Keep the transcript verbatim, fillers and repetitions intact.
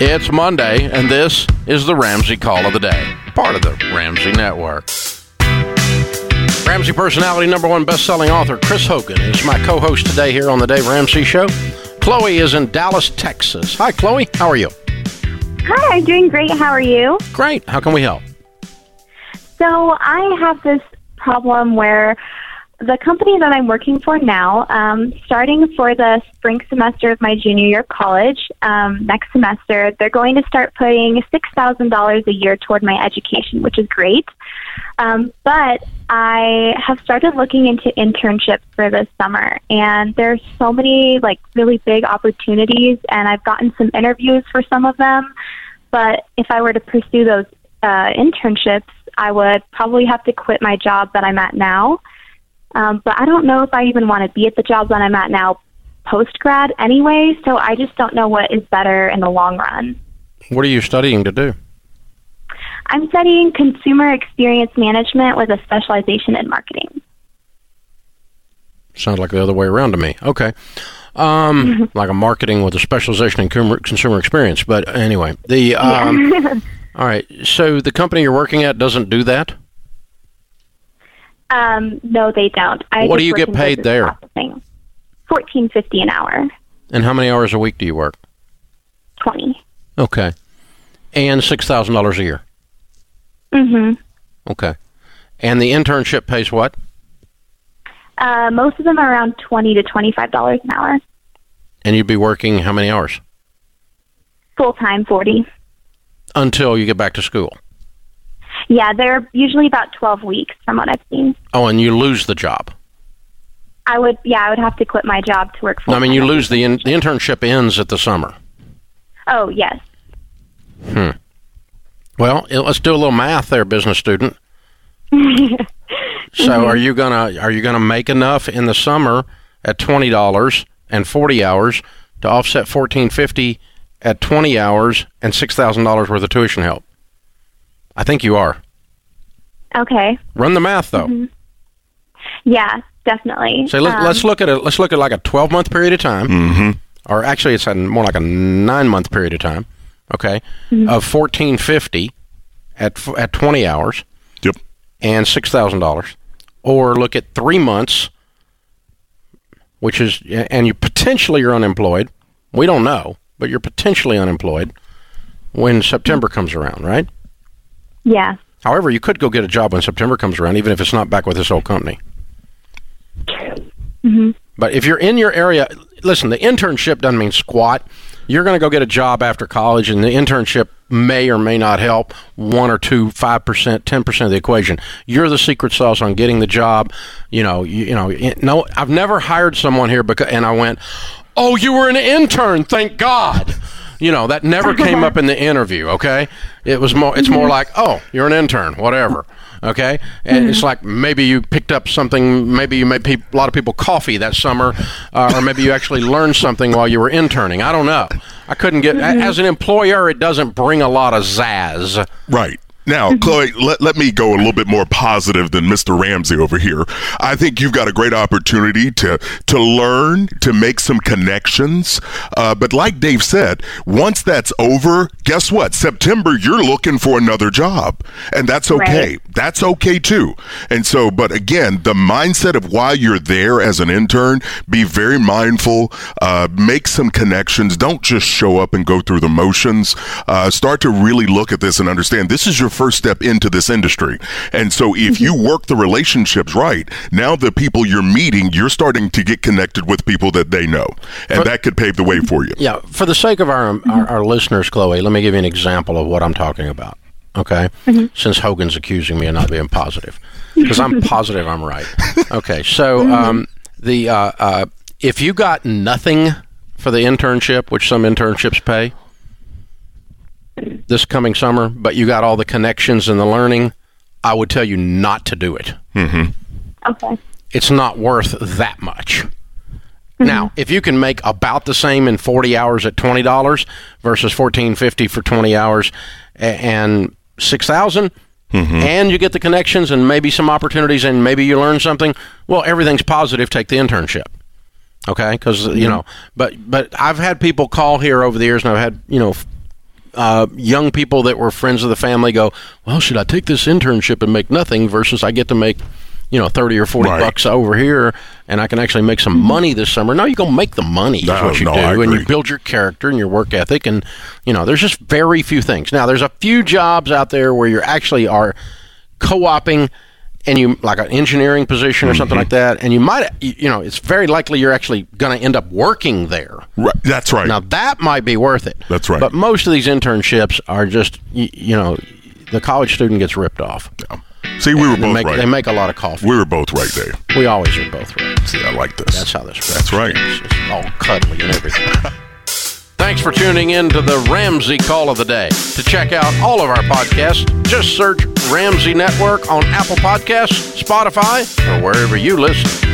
It's Monday, and this is the Ramsey Call of the Day, part of the Ramsey Network. Ramsey personality number one best-selling author Chris Hogan is my co-host today here on the Dave Ramsey Show. Chloe is in Dallas, Texas. Hi, Chloe. How are you? Hi, I'm doing great. How are you? Great. How can we help? So I have this problem where the company that I'm working for now, um, starting for the spring semester of my junior year of college, um, next semester, they're going to start putting six thousand dollars a year toward my education, which is great. Um, but I have started looking into internships for this summer, and there's so many like really big opportunities, and I've gotten some interviews for some of them. But if I were to pursue those uh, internships, I would probably have to quit my job that I'm at now. Um, but I don't know if I even want to be at the job that I'm at now post-grad anyway, so I just don't know what is better in the long run. What are you studying to do? I'm studying consumer experience management with a specialization in marketing. Sounds like the other way around to me. Okay. Um, like a marketing with a specialization in consumer experience. But anyway, the um, yeah. all right. So the company you're working at doesn't do that? Um, no, they don't. I what do just you work get in paid business there? processing. fourteen fifty an hour. And how many hours a week do you work? twenty. Okay. And six thousand dollars a year? Mm-hmm. Okay. And the internship pays what? Uh, most of them are around twenty to twenty-five dollars an hour. And you'd be working how many hours? Full-time, forty. Until you get back to school? Yeah, they're usually about twelve weeks from what I've seen. Oh, and you lose the job? I would, yeah, I would have to quit my job to work full-time. No, I mean, you lose the, in, the internship ends at the summer. Oh, yes. Hmm. Well, let's do a little math there, business student. So Mm-hmm. are you gonna are you gonna make enough in the summer at twenty dollars and forty hours to offset fourteen fifty at twenty hours and six thousand dollars worth of tuition help? I think you are. Okay. Run the math though. Mm-hmm. Yeah, definitely. Say let, um, let's look at it. Let's look at like a twelve month period of time, Mm-hmm. or actually it's a, more like a nine month period of time. Okay, Mm-hmm. of fourteen fifty at at twenty hours. Yep. And six thousand dollars. Or look at three months, which is, and you potentially are unemployed. We don't know, but you're potentially unemployed when September comes around, right? Yeah. However, you could go get a job when September comes around, even if it's not back with this old company. Mm-hmm. But if you're in your area, listen, the internship doesn't mean squat. You're going to go get a job after college, and the internship may or may not help one or two, five percent, ten percent of the equation. You're the secret sauce on getting the job. You know, you, you know. No, I've never hired someone here because, and I went, "Oh, you were an intern, thank God." You know, that never came up in the interview. Okay, it was more. It's more like, "Oh, you're an intern, whatever." Okay, and mm-hmm. it's like maybe you picked up something, maybe you made pe- a lot of people coffee that summer, uh, or maybe you actually learned something while you were interning. I don't know. I couldn't get, mm-hmm. as an employer, it doesn't bring a lot of zazz. Right. Now, Chloe, let, let me go a little bit more positive than Mister Ramsey over here. I think you've got a great opportunity to to learn, to make some connections. Uh, but like Dave said, once that's over, guess what? September, you're looking for another job. And that's okay. Right. That's okay, too. And so, but again, the mindset of why you're there as an intern, be very mindful, uh, make some connections. Don't just show up and go through the motions. Uh, start to really look at this and understand this is your first step into this industry. And so if you work the relationships right, now the people you're meeting, you're starting to get connected with people that they know. And for, that could pave the way for you. Yeah. For the sake of our, our, our listeners, Chloe, let me give you an example of what I'm talking about. Okay? Mm-hmm. Since Hogan's accusing me of not being positive. Because I'm positive I'm right. Okay. So um, the uh, uh, if you got nothing for the internship, which some internships pay, this coming summer, but you got all the connections and the learning, I would tell you not to do it. Mm-hmm. Okay. It's not worth that much. Mm-hmm. Now, if you can make about the same in forty hours at twenty dollars versus fourteen fifty for twenty hours and six thousand dollars, mm-hmm. and you get the connections and maybe some opportunities and maybe you learn something, well, everything's positive. Take the internship. Okay? Because, mm-hmm. you know, but, but I've had people call here over the years, and I've had, you know, uh, young people that were friends of the family go, well, should I take this internship and make nothing versus I get to make, you know, thirty or forty right. bucks over here, and I can actually make some money this summer. No, you're going to make the money is no, what you no, do, and you build your character and your work ethic, and, you know, there's just very few things. Now, there's a few jobs out there where you actually are co-oping, and you, like an engineering position or mm-hmm. something like that, and you might, you know, it's very likely you're actually going to end up working there. Right. That's right. Now, that might be worth it. That's right. But most of these internships are just, you, you know, the college student gets ripped off. Yeah. See, we were they both make, right. They make a lot of coffee. We were both right, Dave. We always are both right. See, I like this. That's how this works. That's right. It's, it's all cuddly and everything. Thanks for tuning in to the Ramsey Call of the Day. To check out all of our podcasts, just search Ramsey Network on Apple Podcasts, Spotify, or wherever you listen.